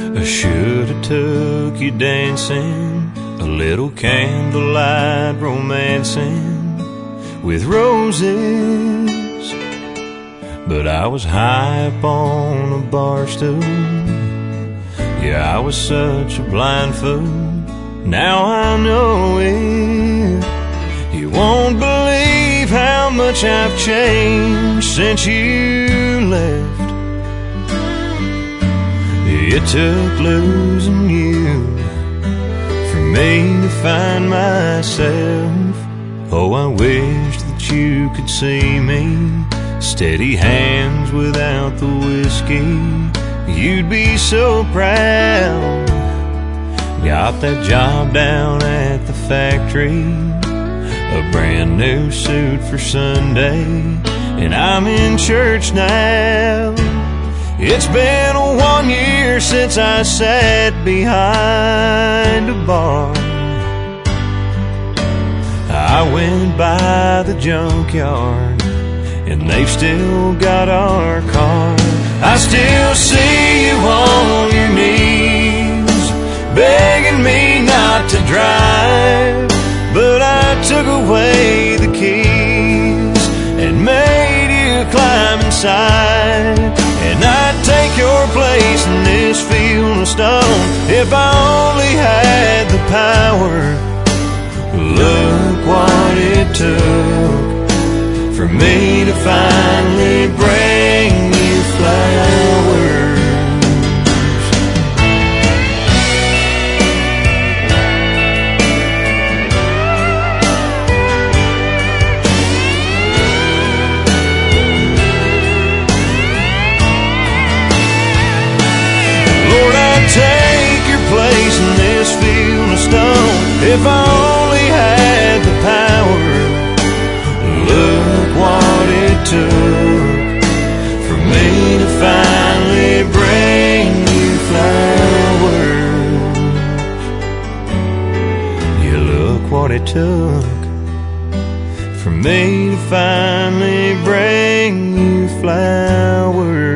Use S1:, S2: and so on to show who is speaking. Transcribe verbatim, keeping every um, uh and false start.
S1: I should have took you dancing, a little candlelight romancing with roses, but I was high up on a bar stool. Yeah, I was such a blind fool. Now I know it. You won't believe how much I've changed since you left. It took losing you for me to find myself. Oh, I wish that you could see me, steady hands without the whiskey. You'd be so proud. Got that job down at the factory, a brand new suit for Sunday, and I'm in church now. It's been one year since I sat behind a bar. I went by the junkyard, and they've still got our car. I still see you on your knees, begging me not to drive, but I took away the keys and made you climb inside. And I'd take your place in this field of stone if I only had the power. Look what it took for me to finally bring you flowers. Lord, I'd take your place in this field of stone if I only had the power. Look what it took for me to finally bring you flowers. Yeah, look what it took for me to finally bring you flowers.